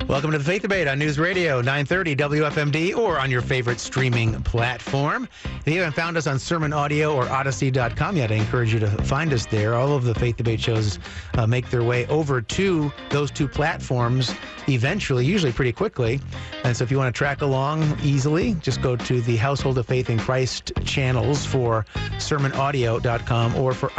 Welcome to the Faith Debate on News Radio 930 WFMD or on your favorite streaming platform. If you haven't found us on Sermon Audio or Odyssey.com yet, I encourage you to find us there. All of the Faith Debate shows make their way over to those two platforms eventually, usually pretty quickly. And so if you want to track along easily, just go to the Household of Faith in Christ channels for sermonaudio.com or for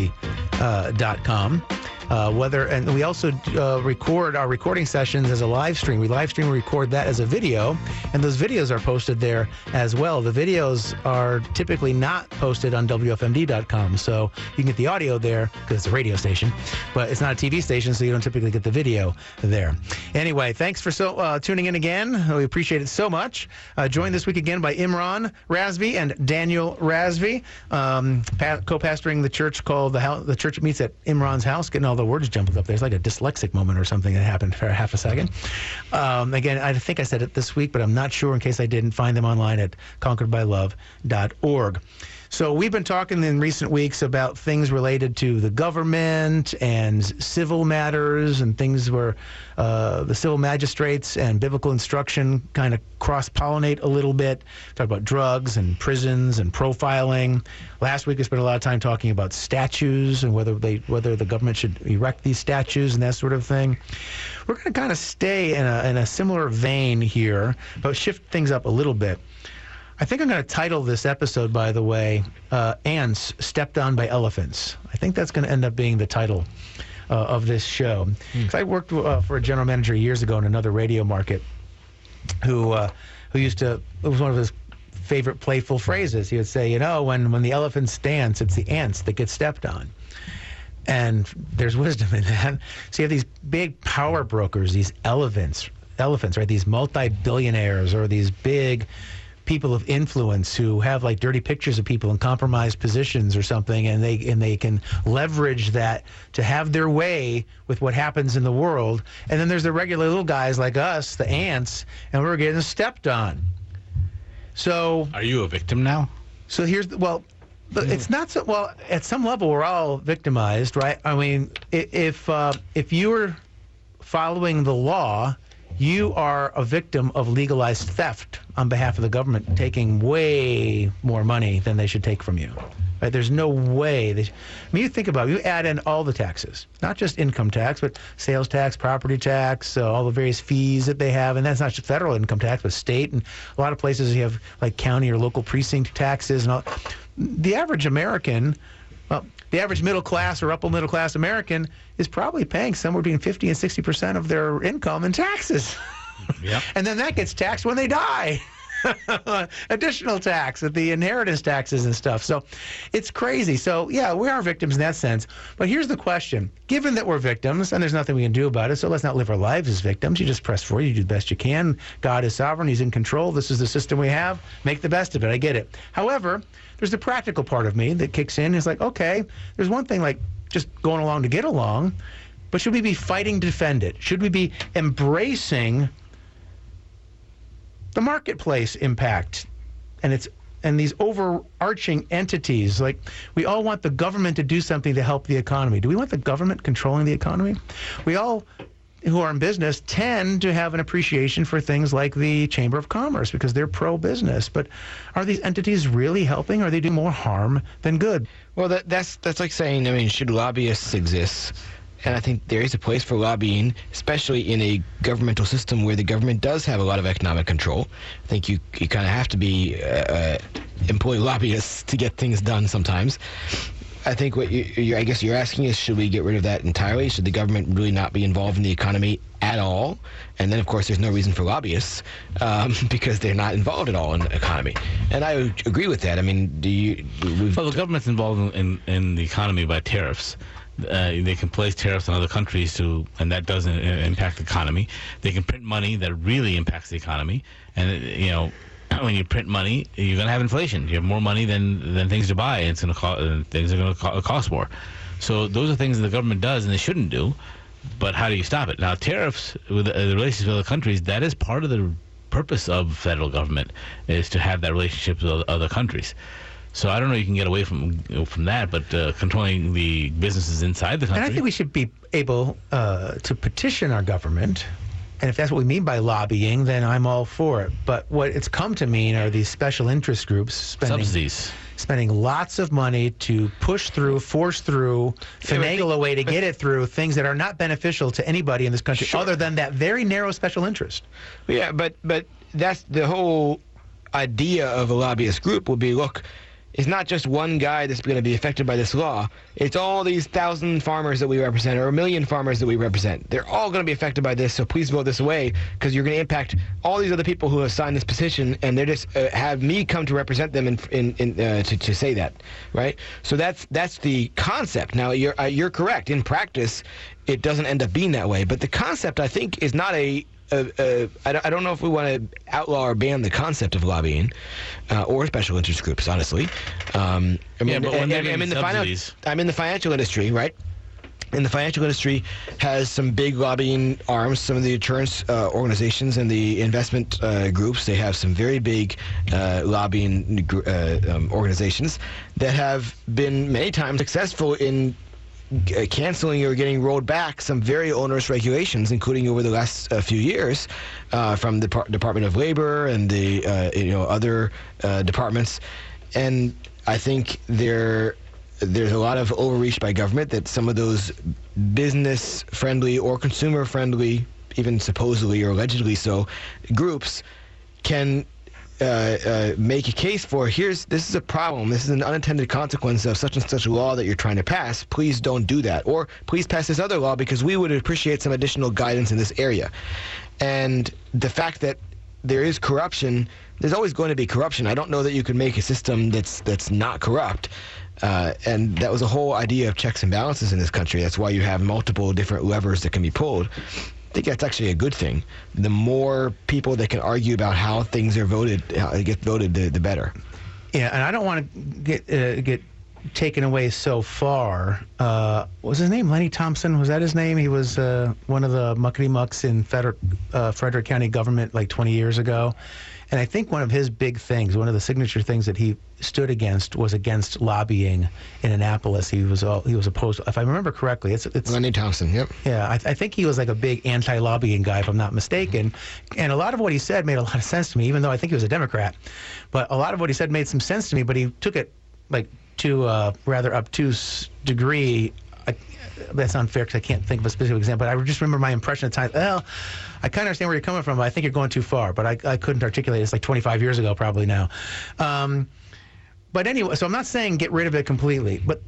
Odyssey.com. And we also record our recording sessions as a live stream. We live stream and record that as a video, and those videos are posted there as well. The videos are typically not posted on WFMD.com, so you can get the audio there because it's a radio station, but it's not a TV station, so you don't typically get the video there. Anyway, thanks for tuning in again. We appreciate it so much. Joined this week again by Imran Razvi and Daniel Razvi, co-pastoring the church called the Church Meets at Imran's House, getting all the words jumbled up. There's like a dyslexic moment or something that happened for half a second. Again, I think I said it this week, but I'm not sure in case I didn't. Find them online at conqueredbylove.org. So we've been talking in recent weeks about things related to the government and civil matters and things where the civil magistrates and biblical instruction kind of cross-pollinate a little bit. Talk about drugs and prisons and profiling. Last week we spent a lot of time talking about statues and whether the government should erect these statues and that sort of thing. We're going to kind of stay in a similar vein here, but shift things up a little bit. I think I'm going to title this episode, by the way, Ants Stepped On by Elephants. I think that's going to end up being the title of this show. Because I worked for a general manager years ago in another radio market who used to, it was one of his favorite playful phrases. He would say, when the elephants dance, it's the ants that get stepped on. And there's wisdom in that. So you have these big power brokers, these elephants, right? These multi-billionaires or these big people of influence who have like dirty pictures of people in compromised positions or something, and they can leverage that to have their way with what happens in the world. And then there's the regular little guys like us, the ants, and we're getting stepped on. So are you a victim now? So it's not so well. At some level, we're all victimized, right? I mean, if you're following the law, you are a victim of legalized theft on behalf of the government, taking way more money than they should take from you. Right? There's no way. You think about it. You add in all the taxes, not just income tax, but sales tax, property tax, all the various fees that they have. And that's not just federal income tax, but state. And a lot of places you have like county or local precinct taxes. And all. The average American, the average middle class or upper middle class American is probably paying somewhere between 50 and 60% of their income in taxes. Yep. And then that gets taxed when they die. Additional tax, the inheritance taxes and stuff. So it's crazy. So yeah, we are victims in that sense. But here's the question. Given that we're victims, and there's nothing we can do about it, so let's not live our lives as victims. You just press forward. You do the best you can. God is sovereign. He's in control. This is the system we have. Make the best of it. I get it. However, there's the practical part of me that kicks in. It's like, okay, there's one thing like just going along to get along, but should we be fighting to defend it? Should we be embracing the marketplace impact and these overarching entities? Like, we all want the government to do something to help the economy. Do we want the government controlling the economy? We all who are in business tend to have an appreciation for things like the Chamber of Commerce because they're pro-business. But are these entities really helping, or are they doing more harm than good? Well, that's like saying, should lobbyists exist? And I think there is a place for lobbying, especially in a governmental system where the government does have a lot of economic control. I think you kind of have to be employ lobbyists to get things done sometimes. I think what I guess you're asking is, should we get rid of that entirely? Should the government really not be involved in the economy at all? And then, of course, there's no reason for lobbyists because they're not involved at all in the economy. And I would agree with that. Well, the government's involved in the economy by tariffs. They can place tariffs on other countries and that doesn't impact the economy. They can print money that really impacts the economy. And, when you print money, you're going to have inflation. You have more money than things to buy, and things are going to cost more. So those are things that the government does, and they shouldn't do. But how do you stop it? Now, tariffs, with the relationship with other countries, that is part of the purpose of federal government, is to have that relationship with other countries. So I don't know you can get away from that, but controlling the businesses inside the country. And I think we should be able to petition our government And if that's what we mean by lobbying, then I'm all for it. But what it's come to mean are these special interest groups spending lots of money to push through, force through, finagle a way to get it through things that are not beneficial to anybody in this country other than that very narrow special interest. Yeah, but that's the whole idea of a lobbyist group will be, look, it's not just one guy that's going to be affected by this law. It's all these 1,000 farmers that we represent, or 1 million farmers that we represent. They're all going to be affected by this, so please vote this away, because you're going to impact all these other people who have signed this petition, and they're just have me come to represent them to say that, right? So that's the concept. Now, you're correct. In practice, it doesn't end up being that way, but the concept, I think, is not I don't know if we want to outlaw or ban the concept of lobbying or special interest groups, honestly. I'm in the financial industry, right? And the financial industry has some big lobbying arms. Some of the insurance organizations and the investment groups, they have some very big lobbying organizations that have been many times successful in canceling or getting rolled back some very onerous regulations, including over the last few years from the Department of Labor and the other departments. And I think there's a lot of overreach by government that some of those business-friendly or consumer-friendly, even supposedly or allegedly so, groups can make a case for, this is a problem, this is an unintended consequence of such and such a law that you're trying to pass, please don't do that, or please pass this other law because we would appreciate some additional guidance in this area. And the fact that there is corruption, there's always going to be corruption. I don't know that you can make a system that's not corrupt. And that was the whole idea of checks and balances in this country. That's why you have multiple different levers that can be pulled. I think that's actually a good thing. The more people that can argue about how things are voted, how it gets voted, the better. Yeah, and I don't want to get taken away so far. What was his name? Lenny Thompson? Was that his name? He was one of the muckety-mucks in Frederick County government like 20 years ago. And I think one of his big things, one of the signature things that he stood against was against lobbying in Annapolis. He was opposed, if I remember correctly. It's Lenny Thompson, yep. Yeah, I think he was like a big anti-lobbying guy, if I'm not mistaken. And a lot of what he said made a lot of sense to me, even though I think he was a Democrat. But a lot of what he said made some sense to me, but he took it like to a rather obtuse degree. That's unfair because I can't think of a specific example, but I just remember my impression at the time, well, I kind of understand where you're coming from, but I think you're going too far. But I couldn't articulate it. It's like 25 years ago probably now. But anyway, so I'm not saying get rid of it completely, but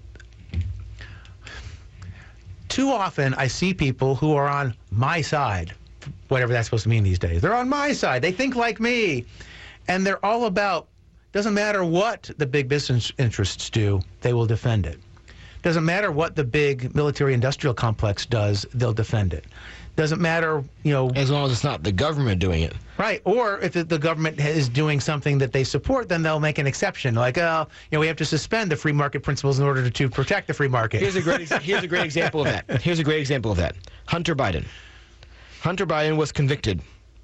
too often I see people who are on my side, whatever that's supposed to mean these days. They're on my side. They think like me. And they're all about, doesn't matter what the big business interests do, they will defend it. Doesn't matter what the big military-industrial complex does, they'll defend it. Doesn't matter, as long as it's not the government doing it. Right. Or if the government is doing something that they support, then they'll make an exception. Like, we have to suspend the free market principles in order to protect the free market. Here's a great example of that. Hunter Biden. Hunter Biden was convicted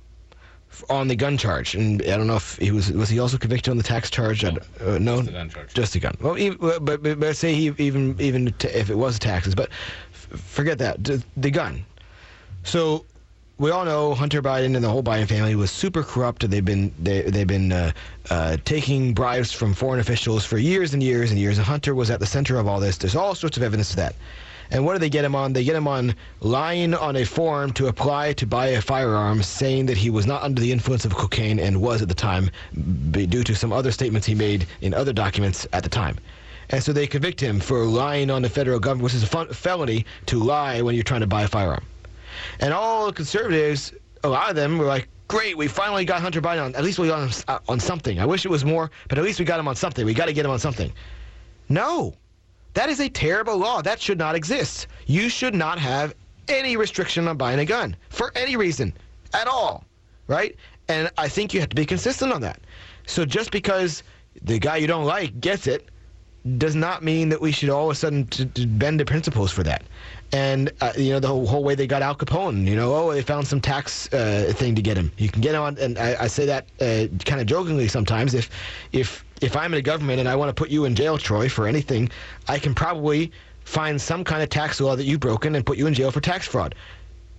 on the gun charge, and I don't know if he was he also convicted on the tax charge? No, no, just the gun charge. Just the gun. Well, but say he even if it was taxes, but forget that, the gun. So we all know Hunter Biden and the whole Biden family was super corrupt. They've been taking bribes from foreign officials for years and years and years. And Hunter was at the center of all this. There's all sorts of evidence of that. And what do they get him on? They get him on lying on a form to apply to buy a firearm, saying that he was not under the influence of cocaine and was at the time, due to some other statements he made in other documents at the time. And so they convict him for lying on the federal government, which is a felony to lie when you're trying to buy a firearm. And all the conservatives, a lot of them were like, great, we finally got Hunter Biden on. At least we got him on something. I wish it was more, but at least we got him on something. We got to get him on something. No. That is a terrible law. That should not exist. You should not have any restriction on buying a gun for any reason at all, right? And I think you have to be consistent on that. So just because the guy you don't like gets it does not mean that we should all of a sudden to bend the principles for that. And, the whole way they got Al Capone, they found some tax thing to get him. You can get him on, and I say that kind of jokingly sometimes. If I'm in a government and I want to put you in jail, Troy, for anything, I can probably find some kind of tax law that you've broken and put you in jail for tax fraud.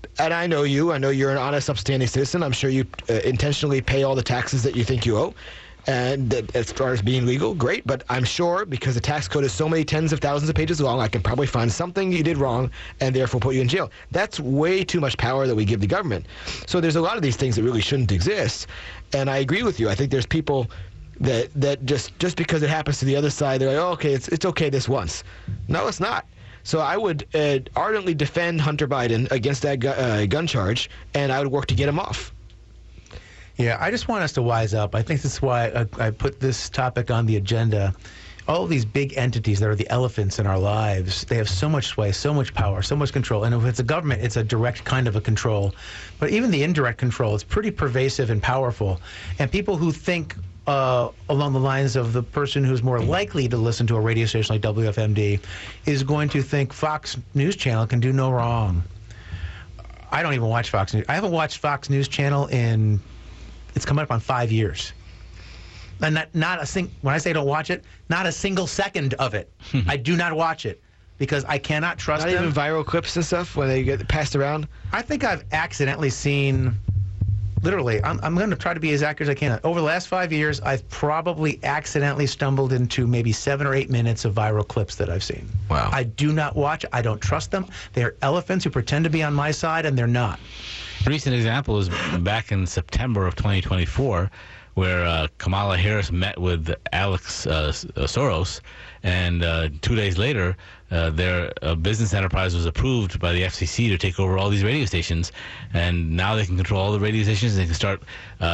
and I know you. I know you're an honest, upstanding citizen. I'm sure you intentionally pay all the taxes that you think you owe. And that as far as being legal, great. But I'm sure because the tax code is so many tens of thousands of pages long, I can probably find something you did wrong and therefore put you in jail. That's way too much power that we give the government. So there's a lot of these things that really shouldn't exist. And I agree with you. I think there's people that just because it happens to the other side, they're like, oh, okay, it's okay this once. No, it's not. So I would ardently defend Hunter Biden against that gun charge, and I would work to get him off. Yeah, I just want us to wise up. I think this is why I put this topic on the agenda. All of these big entities that are the elephants in our lives, they have so much sway, so much power, so much control. And if it's a government, it's a direct kind of a control. But even the indirect control is pretty pervasive and powerful. And people who think along the lines of the person who's more likely to listen to a radio station like WFMD is going to think Fox News Channel can do no wrong. I don't even watch Fox News. I haven't watched Fox News Channel in... It's coming up on 5 years. And when I say don't watch it, not a single second of it. I do not watch it because I cannot trust them. Not even viral clips and stuff when they get passed around? I think I've accidentally seen, literally, I'm going to try to be as accurate as I can. Over the last 5 years, I've probably accidentally stumbled into maybe 7 or 8 minutes of viral clips that I've seen. Wow. I do not watch. I don't trust them. They're elephants who pretend to be on my side, and they're not. A recent example is back in September of 2024, where Kamala Harris met with Alex Soros, and 2 days later, their business enterprise was approved by the FCC to take over all these radio stations, and now they can control all the radio stations. They can start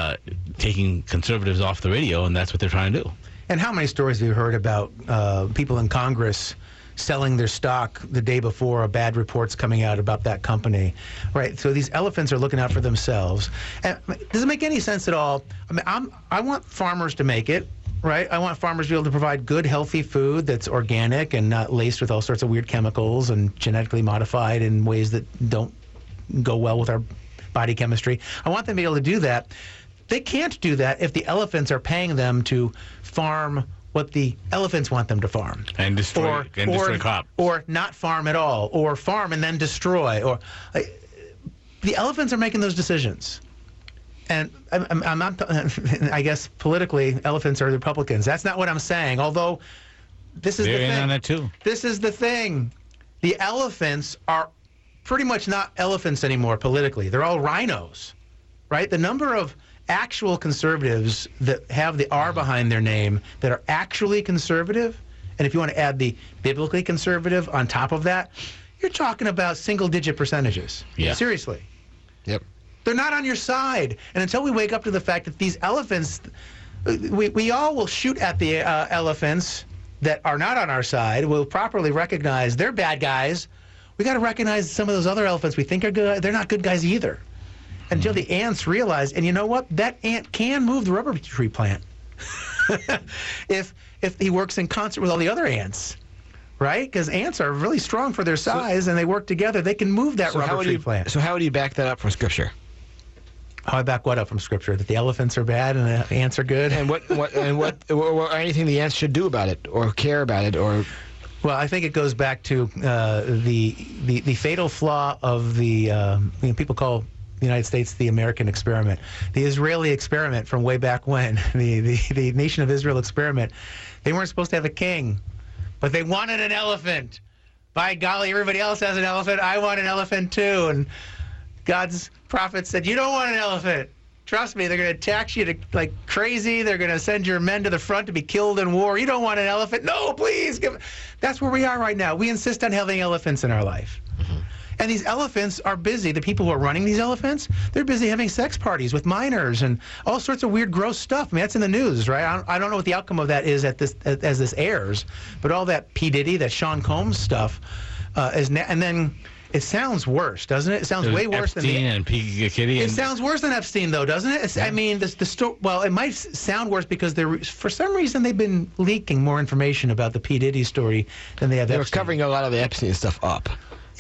taking conservatives off the radio, and that's what they're trying to do. And how many stories have you heard about people in Congress selling their stock the day before a bad report's coming out about that company, right? So these elephants are looking out for themselves. And does it make any sense at all? I mean, I want farmers to make it, right? I want farmers to be able to provide good, healthy food that's organic and not laced with all sorts of weird chemicals and genetically modified in ways that don't go well with our body chemistry. I want them to be able to do that. They can't do that if the elephants are paying them to farm what the elephants want them to farm. And destroy crops. Or not farm at all. Or farm and then destroy. Or the elephants are making those decisions. And I'm not, I guess politically, elephants are the Republicans. That's not what I'm saying. Although, this is the thing. They're in on it too. This is the thing. The elephants are pretty much not elephants anymore politically. They're all rhinos, right? The number of actual conservatives that have the R behind their name that are actually conservative, and if you want to add the biblically conservative on top of that, you're talking about single-digit percentages. Yeah. Seriously. Yep. They're not on your side. And until we wake up to the fact that these elephants, we all will shoot at the elephants that are not on our side. We'll properly recognize they're bad guys. We got to recognize some of those other elephants we think are good. They're not good guys either. Until the ants realize, and you know what? That ant can move the rubber tree plant if he works in concert with all the other ants, right? Because ants are really strong for their size, and they work together. They can move that rubber tree plant. So how would you back that up from Scripture? How I back what up from Scripture? That the elephants are bad and the ants are good? And what or anything the ants should do about it, or care about it, or... Well, I think it goes back to the fatal flaw of the people call the United States the American experiment, the Israeli experiment from way back when, the Nation of Israel experiment. They weren't supposed to have a king, but they wanted an elephant. By golly, everybody else has an elephant. I want an elephant too. And God's prophet said, "You don't want an elephant. Trust me, they're going to tax you like crazy. They're going to send your men to the front to be killed in war. You don't want an elephant. No, please." That's where we are right now. We insist on having elephants in our life. Mm-hmm. And these elephants are busy. The people who are running these elephants, they're busy having sex parties with minors and all sorts of weird, gross stuff. I mean, that's in the news, right? I don't know what the outcome of that is as this airs, but all that P. Diddy, that Sean Combs stuff, and then it sounds worse, doesn't it? It sounds way worse than Epstein and P. Kitty. It sounds worse than Epstein, though, doesn't it? Yeah. I mean, well, it might sound worse because for some reason they've been leaking more information about the P. Diddy story than they have. They were covering a lot of the Epstein stuff up.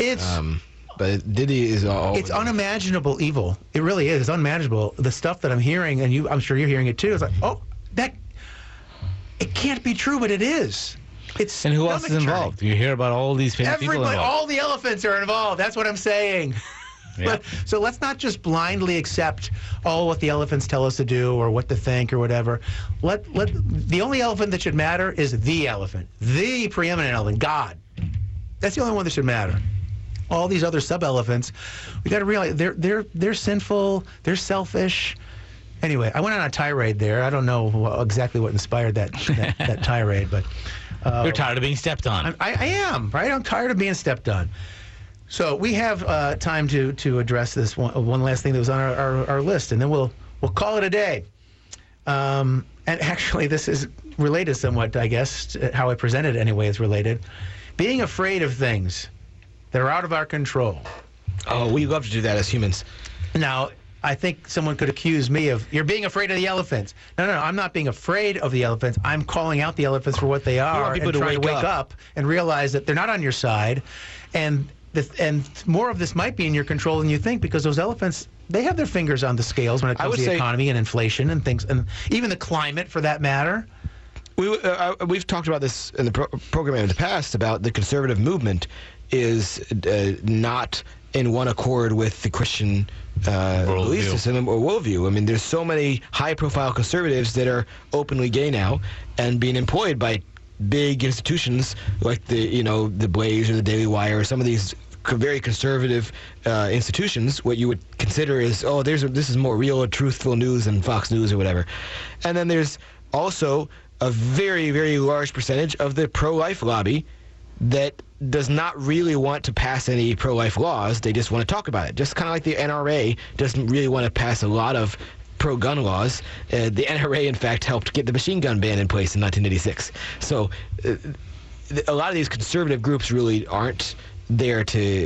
But Diddy is all... It's unimaginable evil. It really is. It's unimaginable. The stuff that I'm hearing, and I'm sure you're hearing it too, is like, it can't be true, but it is. And who else is involved? You hear about all these famous people involved. All the elephants are involved. That's what I'm saying. Yeah. So let's not just blindly accept what the elephants tell us to do or what to think or whatever. The only elephant that should matter is the elephant, the preeminent elephant, God. That's the only one that should matter. All these other sub-elephants, we got to realize they're sinful, they're selfish. Anyway, I went on a tirade there. I don't know exactly what inspired that tirade, but you're tired of being stepped on. I am, right? I'm tired of being stepped on. So we have time to address this one last thing that was on our list, and then we'll call it a day. And actually, this is related somewhat, I guess. How I presented it anyway is related. Being afraid of things that are out of our control. Oh, we love to do that as humans. Now, I think someone could accuse me of, you're being afraid of the elephants. No, I'm not being afraid of the elephants. I'm calling out the elephants for what they are and trying to wake up and realize that they're not on your side. And more of this might be in your control than you think, because those elephants, they have their fingers on the scales when it comes to the economy and inflation and things, and even the climate for that matter. We've talked about this in the program in the past about the conservative movement is not in one accord with the Christian belief system or worldview. I mean, there's so many high-profile conservatives that are openly gay now and being employed by big institutions like the Blaze or the Daily Wire or some of these very conservative institutions. What you would consider is, this is more real or truthful news than Fox News or whatever. And then there's also a very, very large percentage of the pro-life lobby that does not really want to pass any pro-life laws. They just want to talk about it. Just kind of like the NRA doesn't really want to pass a lot of pro-gun laws. The NRA, in fact, helped get the machine gun ban in place in 1986. So a lot of these conservative groups really aren't there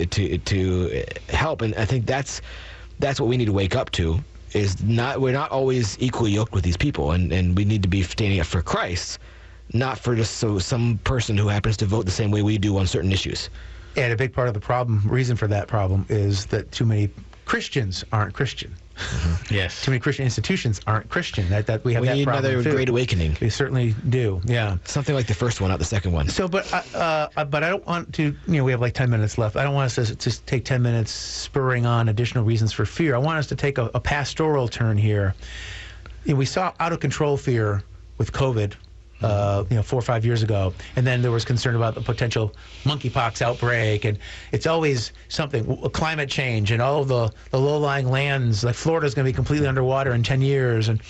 to help, and I think that's what we need to wake up to. We're not always equally yoked with these people, and we need to be standing up for Christ, not for just some person who happens to vote the same way we do on certain issues. And a big part of the reason for that problem is that too many Christians aren't Christian. Mm-hmm. Yes. Too many Christian institutions aren't Christian. That we have that need problem another too. Great Awakening. We certainly do. Yeah. Something like the first one, not the second one. So, but I don't want to. We have like 10 minutes left. I don't want us to just take 10 minutes spurring on additional reasons for fear. I want us to take a pastoral turn here. We saw out of control fear with COVID. 4 or 5 years ago, and then there was concern about the potential monkeypox outbreak, and it's always something, climate change, and all of the low-lying lands, like Florida's going to be completely underwater in 10 years, and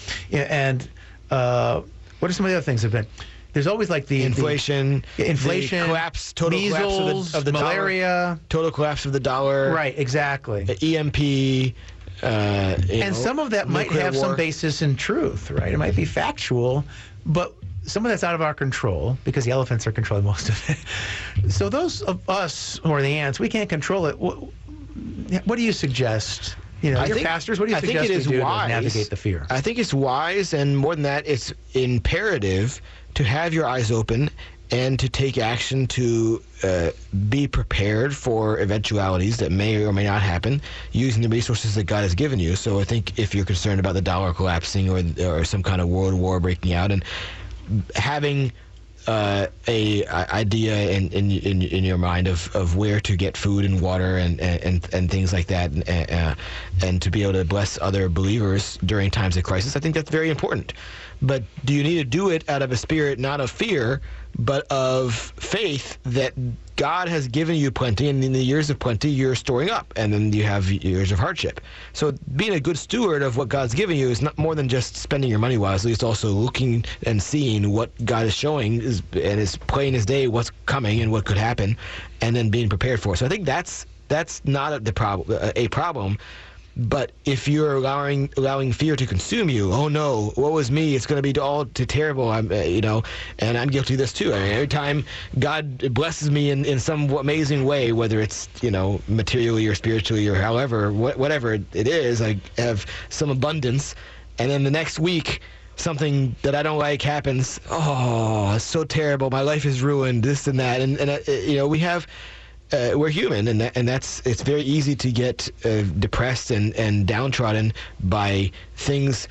what are some of the other things that have been? There's always like the inflation, total measles, collapse of the malaria, dollar, total collapse of the dollar, right? Exactly. EMP. And some of that might have some basis in truth, right? It might be factual, but some of that's out of our control because the elephants are controlling most of it. So those of us who are the ants, we can't control it. What do you suggest? Pastors, what do you suggest we do to navigate the fear? I think it's wise, and more than that, it's imperative to have your eyes open and to take action to be prepared for eventualities that may or may not happen using the resources that God has given you. So I think if you're concerned about the dollar collapsing or some kind of world war breaking out, and having a idea in your mind of where to get food and water and things like that, and to be able to bless other believers during times of crisis, I think that's very important. But do you need to do it out of a spirit not of fear, but of faith that God has given you plenty, and in the years of plenty you're storing up, and then you have years of hardship. So being a good steward of what God's given you is not more than just spending your money wisely. It's also looking and seeing what God is showing, and is plain as day what's coming and what could happen, and then being prepared for it. So I think that's not a problem. But if you're allowing fear to consume you, oh no, woe is me, it's going to be all too terrible, and I'm guilty of this too. I mean, every time God blesses me in some amazing way, whether it's materially or spiritually or however, whatever it is, I have some abundance, and then the next week something that I don't like happens. Oh, it's so terrible, my life is ruined, this and that, and we have. We're human, and it's very easy to get depressed and downtrodden by things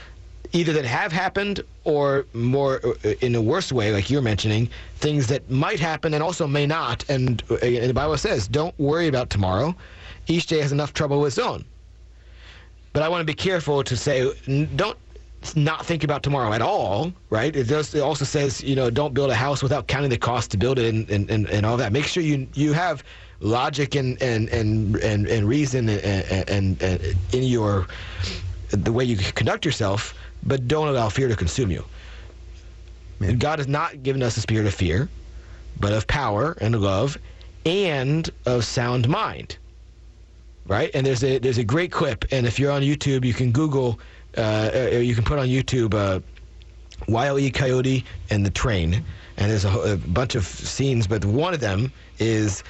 either that have happened or more in a worse way, like you're mentioning, things that might happen and also may not. And the Bible says, don't worry about tomorrow. Each day has enough trouble of its own. But I want to be careful to say, don't not think about tomorrow at all, right? It also says, don't build a house without counting the cost to build it and all that. Make sure you have logic and reason and in your the way you conduct yourself, but don't allow fear to consume you. And God has not given us a spirit of fear, but of power and love and of sound mind. Right? And there's a great clip, and if you're on YouTube, you can Google, or you can put on YouTube Wile E. Coyote and the train, and there's a bunch of scenes, but one of them is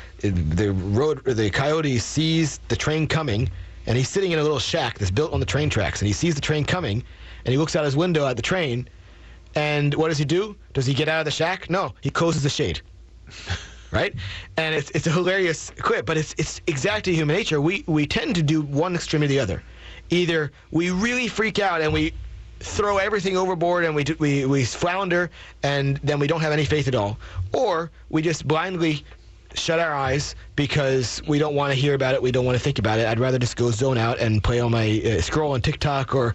the coyote sees the train coming, and he's sitting in a little shack that's built on the train tracks, and he sees the train coming, and he looks out his window at the train, and what does he do? Does he get out of the shack? No, he closes the shade. Right? And it's a hilarious clip, but it's exactly human nature. We tend to do one extreme or the other. Either we really freak out and we throw everything overboard and we flounder and then we don't have any faith at all, or we just blindly shut our eyes because we don't want to hear about it, we don't want to think about it. I'd rather just go zone out and play on my scroll on TikTok or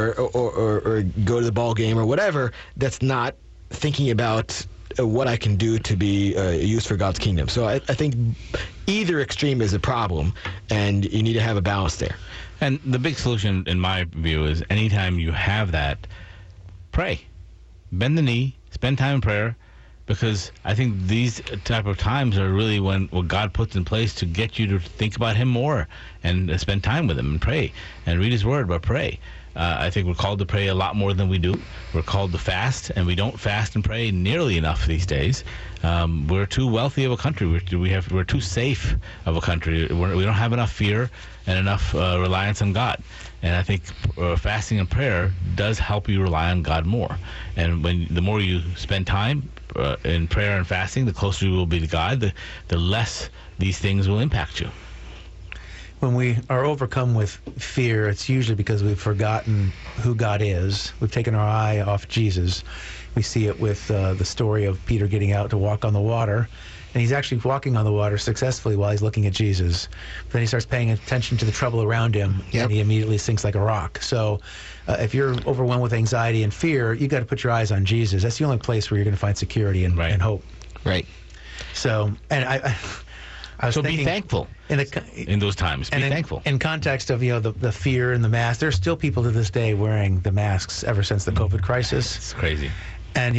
go to the ball game or whatever. That's not thinking about what I can do to be used for God's kingdom. So I think either extreme is a problem, and you need to have a balance there. And the big solution, in my view, is anytime you have that, pray. Bend the knee, spend time in prayer, because I think these type of times are really when what God puts in place to get you to think about Him more and spend time with Him and pray and read His Word, but pray. I think we're called to pray a lot more than we do. We're called to fast, and we don't fast and pray nearly enough these days. We're too wealthy of a country. We're too safe of a country. We don't have enough fear and enough reliance on God. And I think fasting and prayer does help you rely on God more. And the more you spend time in prayer and fasting, the closer you will be to God, the less these things will impact you. When we are overcome with fear, it's usually because we've forgotten who God is. We've taken our eye off Jesus. We see it with the story of Peter getting out to walk on the water, and he's actually walking on the water successfully while he's looking at Jesus. But then he starts paying attention to the trouble around him, and he immediately sinks like a rock. So if you're overwhelmed with anxiety and fear, you got to put your eyes on Jesus. That's the only place where you're going to find security and hope. Right. So, and I was thinking, be thankful in those times. Be thankful. In context of the fear and the mask, there's still people to this day wearing the masks ever since the COVID crisis. It's crazy. And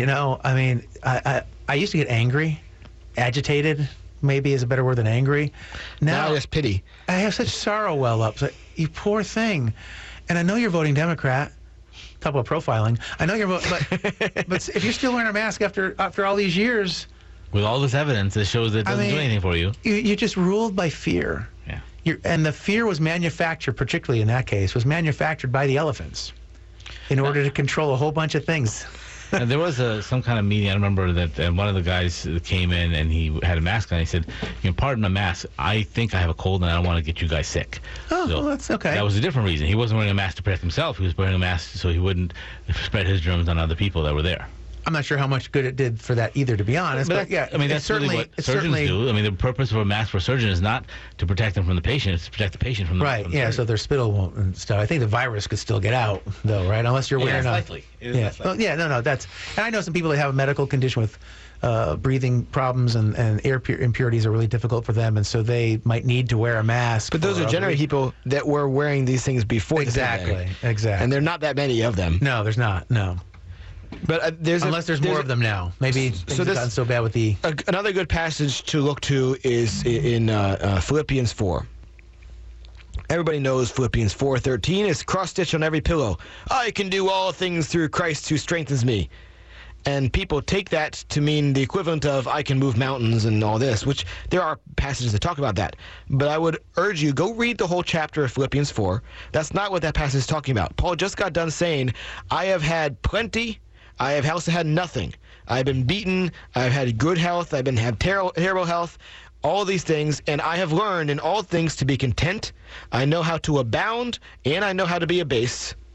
I used to get angry, agitated, maybe is a better word than angry. Now just pity. I have such sorrow well up. Like, you poor thing. And I know you're voting Democrat. Talk about profiling. I know you're voting, but if you're still wearing a mask after all these years. With all this evidence that shows that it doesn't do anything for you. You're just ruled by fear. Yeah. And the fear was manufactured, particularly in that case, was manufactured by the elephants in order to control a whole bunch of things. And there was some kind of meeting. I remember that one of the guys came in and he had a mask on. He said, pardon my mask. I think I have a cold and I don't want to get you guys sick. Oh, so well, that's okay. That was a different reason. He wasn't wearing a mask to protect himself. He was wearing a mask so he wouldn't spread his germs on other people that were there. I'm not sure how much good it did for that either, to be honest. But yeah, that's certainly what surgeons do. The purpose of a mask for a surgeon is not to protect them from the patient; it's to protect the patient from the right. Yeah, so their spittle won't and stuff. I think the virus could still get out, though, right? Unless you're wearing likely. Well, no. That's. And I know some people that have a medical condition with breathing problems and air impurities are really difficult for them, and so they might need to wear a mask. But those are generally people that were wearing these things before. Exactly. And there are not that many of them. No, there's not. No. But unless there's more of them now. Maybe things have gotten so bad with the... Another good passage to look to is in Philippians 4. Everybody knows Philippians 4:13 is cross-stitched on every pillow. I can do all things through Christ who strengthens me. And people take that to mean the equivalent of I can move mountains and all this, which there are passages that talk about that. But I would urge you, go read the whole chapter of Philippians 4. That's not what that passage is talking about. Paul just got done saying, I have had plenty, I have also had nothing. I've been beaten, I've had good health, I've had terrible health, all these things, and I have learned in all things to be content. I know how to abound, and I know how to be abased.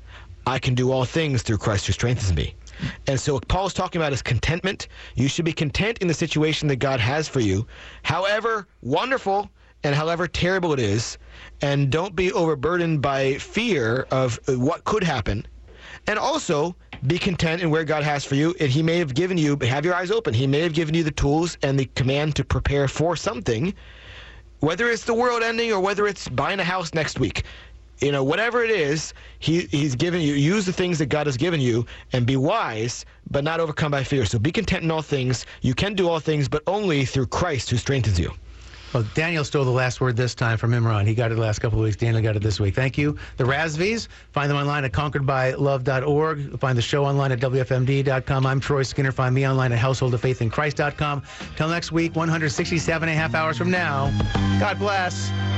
I can do all things through Christ who strengthens me. And so what Paul's talking about is contentment. You should be content in the situation that God has for you, however wonderful and however terrible it is, and don't be overburdened by fear of what could happen. And also be content in where God has for you. And he may have given you, have your eyes open, he may have given you the tools and the command to prepare for something, whether it's the world ending or whether it's buying a house next week. Whatever it is, he's given you, use the things that God has given you and be wise, but not overcome by fear. So be content in all things. You can do all things, but only through Christ who strengthens you. Well, Daniel stole the last word this time from Imran. He got it the last couple of weeks. Daniel got it this week. Thank you. The Razvies, find them online at conqueredbylove.org. Find the show online at WFMD.com. I'm Troy Skinner. Find me online at householdoffaithinchrist.com. Till next week, 167.5 hours from now. God bless.